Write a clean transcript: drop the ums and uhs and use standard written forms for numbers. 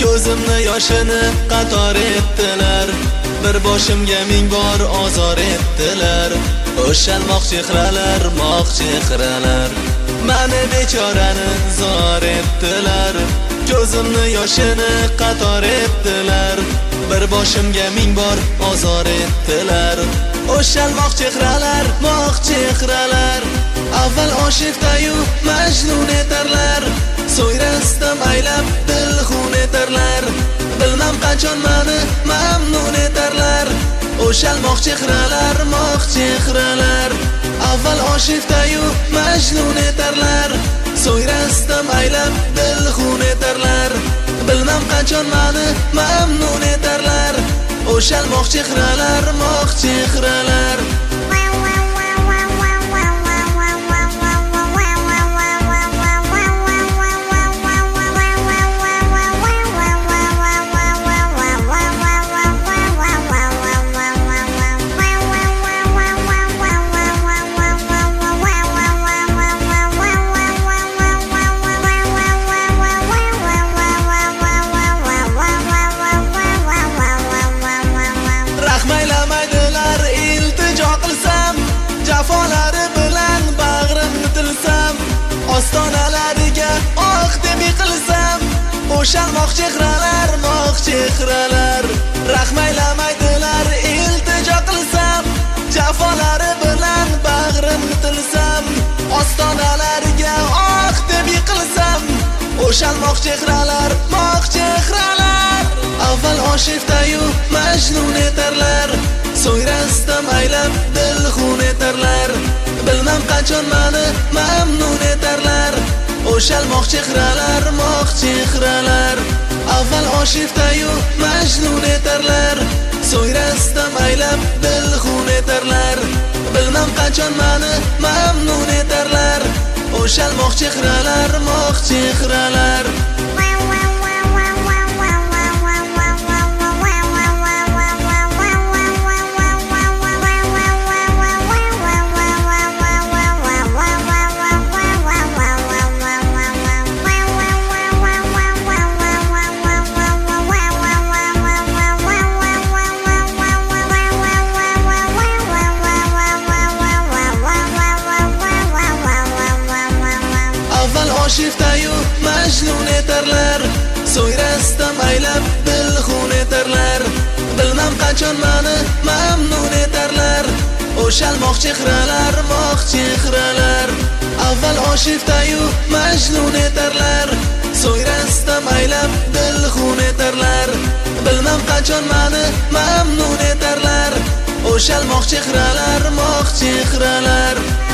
ko'zimni yoshini qator etdilar. Bir boshimga ming bor ozor etdilar. O'shalmoq chehralar, moq chehralar mani bechorani zor etdilar. Ko'zimni yoshini qator etdilar. Bir boshimga ming bor ozor etdilar. O'shalmoq chehralar, moq chehralar avval oshiftayu majnun etarlar. So'yrasdan aylab dilxun etarlar. Bilmam qachon mani mamnun etarlar. O'shalmoq chehralar, moq chehralar avval oshiftayu majnun etarlar. So'yrasdan aylab dilxun etarlar. Bilmam qachon mani mamnun etarlar. O'shalmoq chehralar, moq chehralar jafolari bilan bag'rim tilsam, ostonalariga oq deb yiqilsam. O'shalmoq chehralar, moq chehralar rahmaylamaydilar iltijo qilsam. Jafolari bilan bag'rim tilsam, ostonalariga oq deb yiqilsam. O'shalmoq chehralar, moq chehralar avval oshiftayu majnun etarlar. So'yrasdan aylab dilxun etarlar. Bilmam qachon mani mamnun etarlar. O'shalmoq chehralar, moq chehralar avval oshiftayu majnun etarlar. So'yrasdan aylab dilxun etarlar. Bilmam qachon mani mamnun etarlar. O'shalmoq chehralar, moq chehralar oshiftayu majnun etarlar. So'yrasdan aylab dilxun etarlar. Bilmam qachon mani mamnun etarlar. O'shalmoq chehralar, moq chehralar avval oshiftayu majnun etarlar. So'yrasdan aylab dilxun etarlar. Bilmam qachon mani mamnun etarlar. O'shalmoq chehralar, moq chehralar